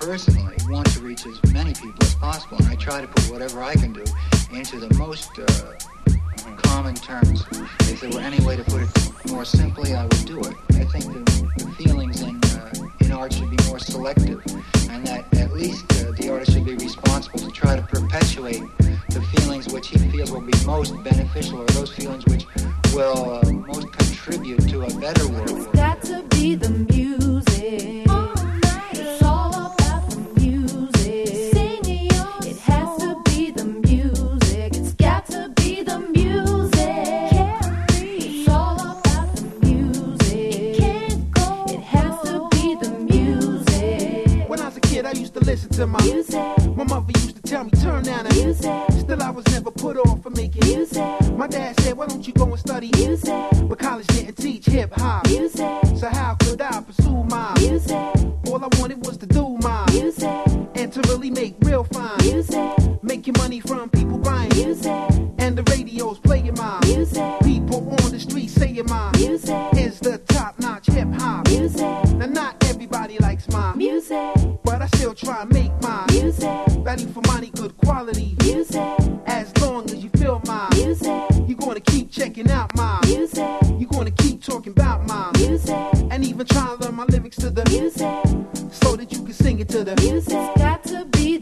personally want to reach as many people as possible, and I try to put whatever I can do into the most common terms. If there were any way to put it more simply, I would do it. I think the feelings in art should be more selective, and that at least the artist should be responsible to try to perpetuate the feelings which he feels will be most beneficial, or those feelings which will most contribute to a better world. It's got to be the music. It's all about the music. It has to be the music. It's got to be the music. It's all about the music. It has to be the music. When I was a kid, I used to listen to my music. My mother used to tell me, turn down the music. Still, I was never put off for making music. My dad said, why don't you go and study music? But college didn't teach hip-hop music. So how could I pursue my music? All I wanted was to do my music, and to really make real fine music. Making money from people buying music, and the radio's playing my music. People on the street saying my music is the top-notch hip-hop music. Now not everybody likes my music, but I still try and make my music. Value for money, good quality music. As long as you feel my music, you're gonna keep checking out my music. You're gonna keep talking about my music, and even try to learn my lyrics to the music, so that you can sing it to the music. It's got to be